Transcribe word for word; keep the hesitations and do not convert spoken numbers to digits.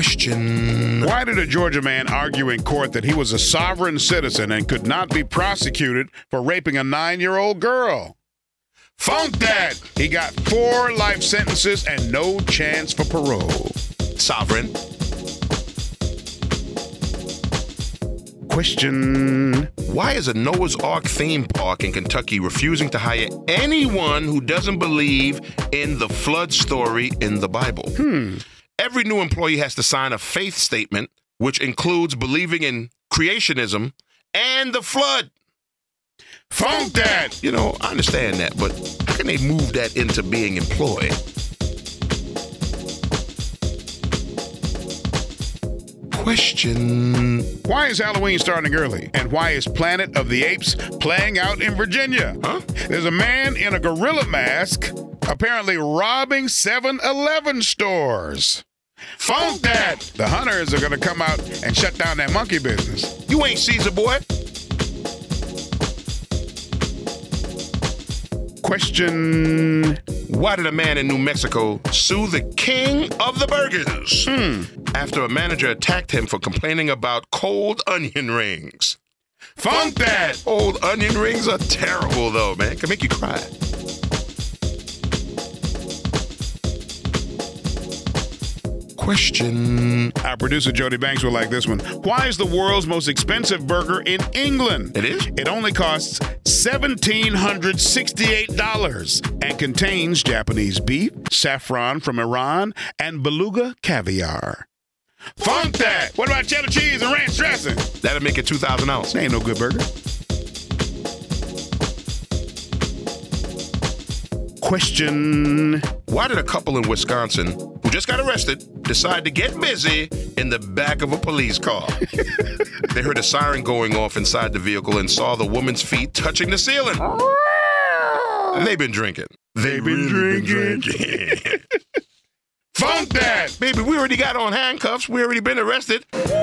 Question. Why did a Georgia man argue in court that he was a sovereign citizen and could not be prosecuted for raping a nine-year-old girl? Funk that! He got four life sentences and no chance for parole. Sovereign. Question. Why is a Noah's Ark theme park in Kentucky refusing to hire anyone who doesn't believe in the flood story in the Bible? Hmm. Every new employee has to sign a faith statement, which includes believing in creationism and the flood. Funk that! You know, I understand that, but how can they move that into being employed? Question. Why is Halloween starting early? And why is Planet of the Apes playing out in Virginia? Huh? There's a man in a gorilla mask apparently robbing seven eleven stores. Funk that! The hunters are going to come out and shut down that monkey business. You ain't Caesar, boy. Question. Why did a man in New Mexico sue the king of the burgers Hmm. after a manager attacked him for complaining about cold onion rings? Funk that! Old onion rings are terrible, though, man. Can make you cry. Question. Our producer Jody Banks will like this one. Why is the world's most expensive burger in England? It is? It only costs one thousand seven hundred sixty-eight dollars and contains Japanese beef, saffron from Iran, and beluga caviar. Funk that! What about cheddar cheese and ranch dressing? That'll make it two thousand dollars. That ain't no good burger. Question. Why did a couple in Wisconsin who just got arrested decide to get busy in the back of a police car? They heard a siren going off inside the vehicle and saw the woman's feet touching the ceiling. They've been drinking. They've been drinking. Funk that! Baby, we already got on handcuffs. We already been arrested.